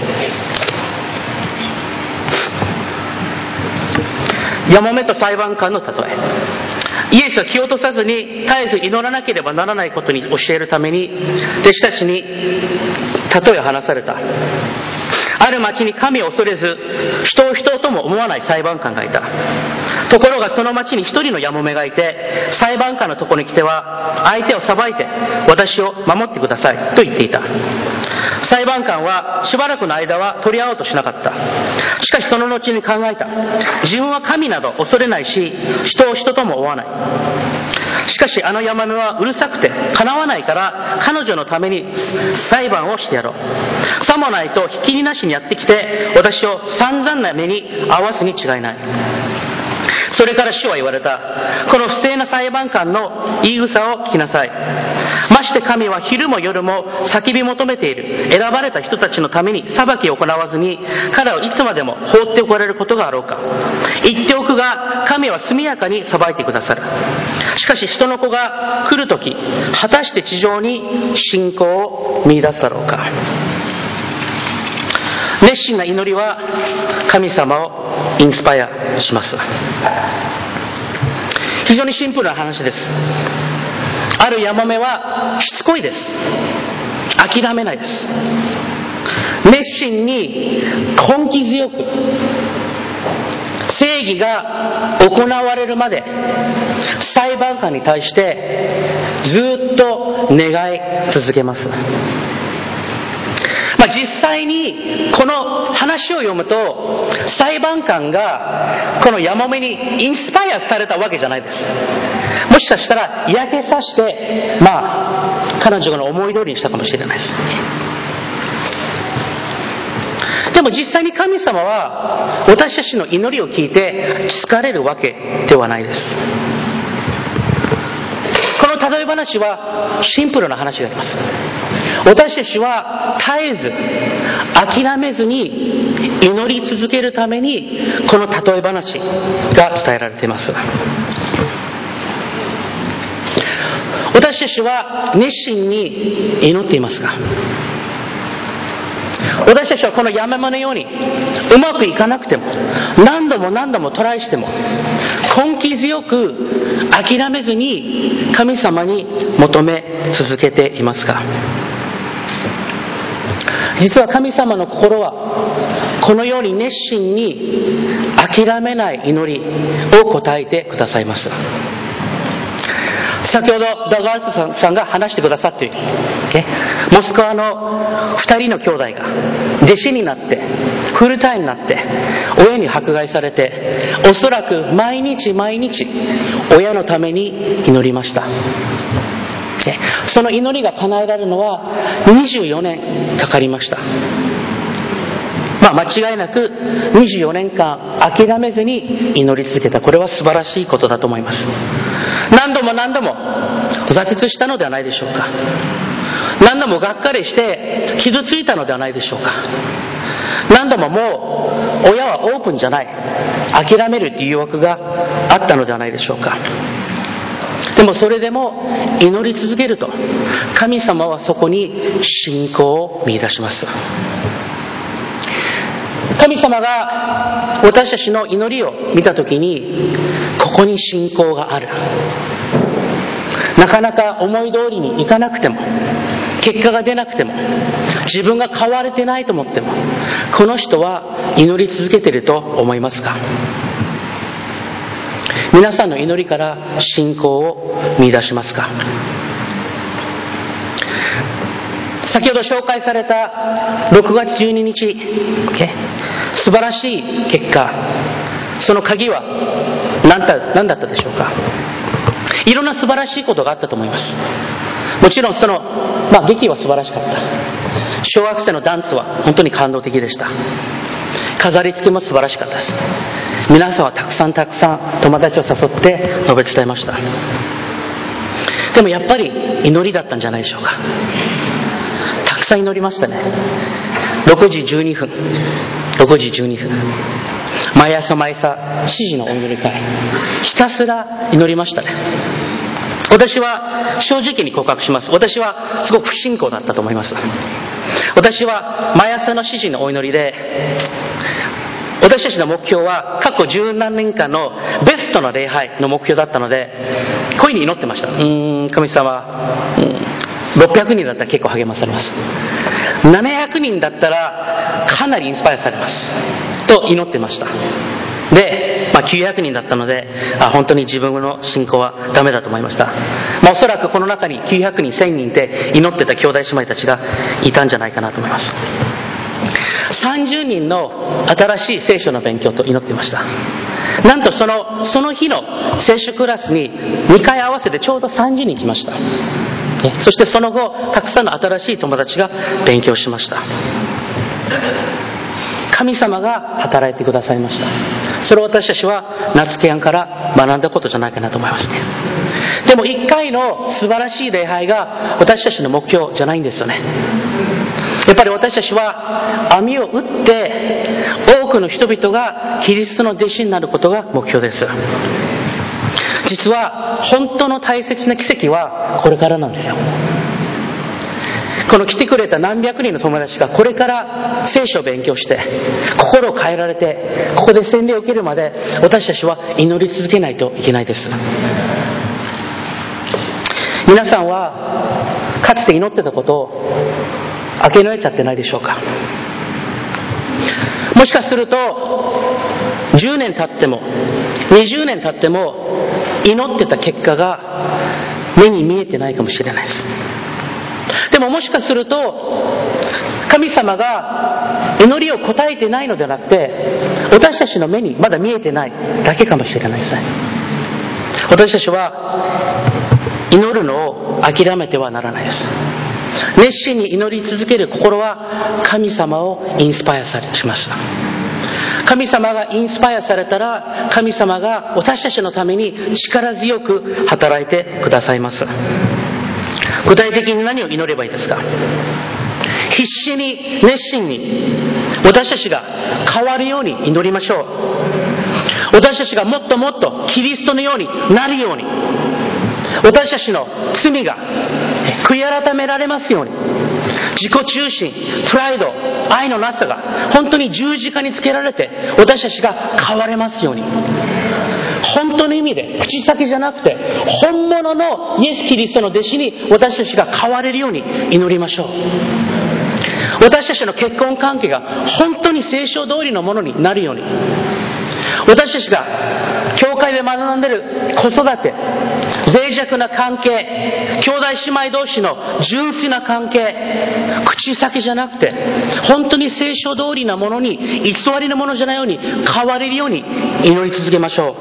やもめと裁判官の例え。イエスは気を落とさずに絶えず祈らなければならないことに教えるために弟子たちに例えを話された。ある町に神を恐れず人を人とも思わない裁判官がいた。ところがその町に一人のやもめがいて、裁判官のところに来ては相手を裁いて私を守ってくださいと言っていた。裁判官はしばらくの間は取り合おうとしなかった。しかしその後に考えた。自分は神など恐れないし人を人とも思わない。しかしあのヤモメはうるさくてかなわないから彼女のために裁判をしてやろう。さもないとひきりなしにやってきて私を散々な目に遭わすに違いない。それから主は言われた。この不正な裁判官の言い草を聞きなさい。 まして神は昼も夜も叫び求めている選ばれた人たちのために裁きを行わずに彼らをいつまでも放っておかれることがあろうか。言っておくが、神は速やかに裁いてくださる。しかし人の子が来るとき、果たして地上に信仰を見出すだろうか。熱心な祈りは神様をインスパイアします。非常にシンプルな話です。あるヤモメはしつこいです。諦めないです。熱心に根気強く正義が行われるまで裁判官に対してずっと願い続けます。まあ、実際にこの話を読むと裁判官がこのヤモメにインスパイアされたわけじゃないです。もしかしたら嫌気さしてまあ彼女の思い通りにしたかもしれないです。でも実際に神様は私たちの祈りを聞いて疲れるわけではないです。この例え話はシンプルな話があります。私たちは絶えず諦めずに祈り続けるためにこの例え話が伝えられています。私たちは熱心に祈っていますか？私たちはこの山のようにうまくいかなくても何度も何度もトライしても根気強く諦めずに神様に求め続けていますか？実は神様の心はこのように熱心に諦めない祈りを答えてくださいます。先ほどダガールさんが話してくださっている、モスクワの二人の兄弟が弟子になってフルタイムになって親に迫害されておそらく毎日毎日親のために祈りました。その祈りが叶えられるのはにじゅうよねんかかりました。まあ、間違いなくにじゅうよねんかん諦めずに祈り続けた。これは素晴らしいことだと思います。何度も何度も挫折したのではないでしょうか。何度もがっかりして傷ついたのではないでしょうか。何度ももう親はオープンじゃない、諦めるという誘惑があったのではないでしょうか。でもそれでも祈り続けると神様はそこに信仰を見出します。神様が私たちの祈りを見たときにここに信仰がある。なかなか思い通りにいかなくても結果が出なくても自分が変われてないと思ってもこの人は祈り続けていると思いますか？皆さんの祈りから信仰を見出しますか？先ほど紹介されたろくがつじゅうににち、okay? 素晴らしい結果、その鍵は何だ、何だったでしょうか？いろんな素晴らしいことがあったと思います。もちろんその、まあ、劇は素晴らしかった。小学生のダンスは本当に感動的でした。飾り付けも素晴らしかったです。皆さんはたくさんたくさん友達を誘って述べ伝えました。でもやっぱり祈りだったんじゃないでしょうか。たくさん祈りましたね。ろくじじゅうにふんろくじじゅうにふん毎朝毎朝しちじのお祈り会ひたすら祈りましたね。私は正直に告白します。私はすごく不信仰だったと思います。私は毎朝のしちじのお祈りで私たちの目標は過去十何年間のベストな礼拝の目標だったのでこういうふうに祈ってました。うーん神様、うん、ろっぴゃくにんだったら結構励まされます。ななひゃくにんだったらかなりインスパイアされますと祈ってました。で、まあ、きゅうひゃくにんだったのであ本当に自分の信仰はダメだと思いました。まあ、おそらくこの中にきゅうひゃくにんせんにんで祈ってた兄弟姉妹たちがいたんじゃないかなと思います。さんじゅうにんの新しい聖書の勉強と祈っていました。なんとそのその日の聖書クラスににかい合わせてちょうどさんじゅうにん来ました。そしてその後たくさんの新しい友達が勉強しました。神様が働いてくださいました。それを私たちは夏キャンから学んだことじゃないかなと思いますね。 でも一回の素晴らしい礼拝が私たちの目標じゃないんですよね。やっぱり私たちは網を打って多くの人々がキリストの弟子になることが目標です。実は本当の大切な奇跡はこれからなんですよ。この来てくれた何百人の友達がこれから聖書を勉強して心を変えられてここで洗礼を受けるまで私たちは祈り続けないといけないです。皆さんはかつて祈ってたことを明けられちゃってないでしょうか。もしかするとじゅうねん経ってもにじゅうねん経っても祈ってた結果が目に見えてないかもしれないです。でももしかすると神様が祈りを答えてないのではなくて私たちの目にまだ見えてないだけかもしれないですね。私たちは祈るのを諦めてはならないです。熱心に祈り続ける心は神様をインスパイアされします。神様がインスパイアされたら神様が私たちのために力強く働いてくださいます。具体的に何を祈ればいいですか。必死に熱心に私たちが変わるように祈りましょう。私たちがもっともっとキリストのようになるように、私たちの罪が悔い改められますように、自己中心、プライド、愛のなさが本当に十字架につけられて私たちが変われますように、本当の意味で口先じゃなくて本物のイエス・キリストの弟子に私たちが変われるように祈りましょう。私たちの結婚関係が本当に聖書通りのものになるように、私たちが教会で学んでいる子育て、脆弱な関係、兄弟姉妹同士の純粋な関係、口先じゃなくて本当に聖書通りなものに、偽りのものじゃないように変われるように祈り続けましょう。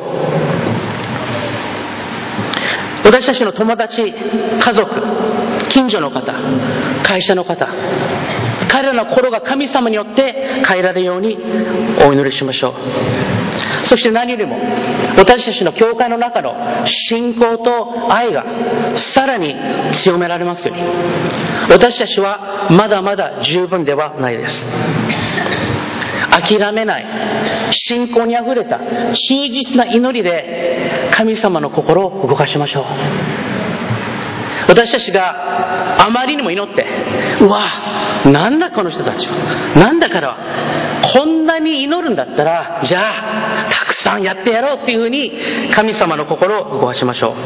私たちの友達、家族、近所の方、会社の方、彼らの心が神様によって変えられるようにお祈りしましょう。そして何よりも私たちの教会の中の信仰と愛がさらに強められますように。私たちはまだまだ十分ではないです。諦めない、信仰にあふれた忠実な祈りで神様の心を動かしましょう。私たちがあまりにも祈って、うわ、なんだこの人たちは、なんだ彼はこんなに祈るんだったら、じゃあたくさんやってやろうっていうふうに神様の心を動かしましょう。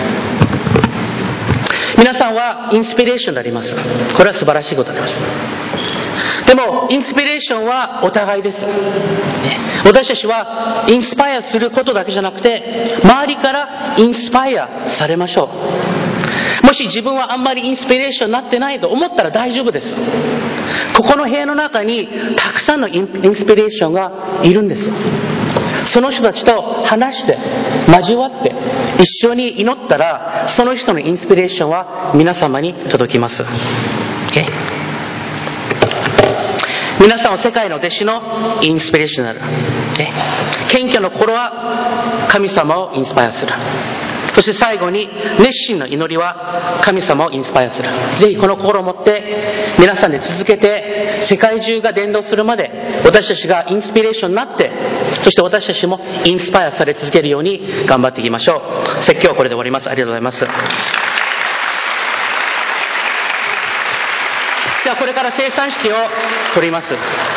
皆さんはインスピレーションになります。これは素晴らしいことであります。でもインスピレーションはお互いです。私たちはインスパイアすることだけじゃなくて、周りからインスパイアされましょう。もし自分はあんまりインスピレーションになってないと思ったら大丈夫です。ここの部屋の中にたくさんのインスピレーションがいるんですよ。その人たちと話して交わって一緒に祈ったら、その人のインスピレーションは皆様に届きます。okay? 皆さんは世界の弟子のインスピレーションになる。okay? 謙虚の心は神様をインスパイアする。そして最後に熱心な祈りは神様をインスパイアする。ぜひこの心を持って皆さんで続けて、世界中が伝道するまで私たちがインスピレーションになって、そして私たちもインスパイアされ続けるように頑張っていきましょう。説教はこれで終わります。ありがとうございます。ではこれから生産式を取ります。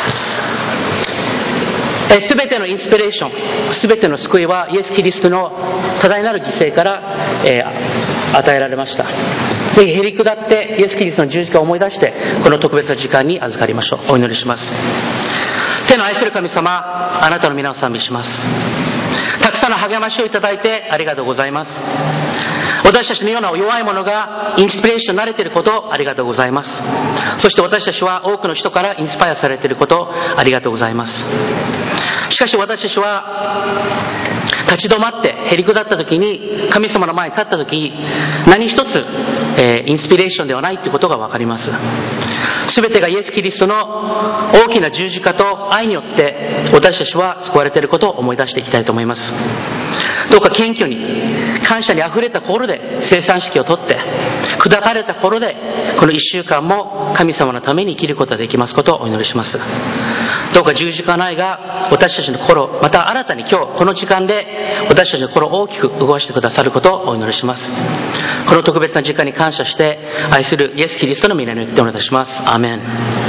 すべてのインスピレーション、すべての救いはイエス・キリストの多大なる犠牲から、えー、与えられました。ぜひへり下ってイエス・キリストの十字架を思い出して、この特別な時間に預かりましょう。お祈りします。天の愛する神様、あなたの皆を賛美します。たくさんの励ましをいただいてありがとうございます。私たちのような弱い者がインスピレーションになれていることをありがとうございます。そして私たちは多くの人からインスパイアされていることをありがとうございます。しかし私たちは立ち止まってへりくだった時に、神様の前に立った時に、何一つ、えー、インスピレーションではないということが分かります。すべてがイエス・キリストの大きな十字架と愛によって私たちは救われていることを思い出していきたいと思います。どうか謙虚に、感謝にあふれた心で生産式をとって、砕かれた心でこの一週間も神様のために生きることができますことをお祈りします。どうか十字架の愛が私たちの心、また新たに今日この時間で私たちの心を大きく動かしてくださることをお祈りします。この特別な時間に感謝して、愛するイエス・キリストの皆によってお願いいたします。アーメン。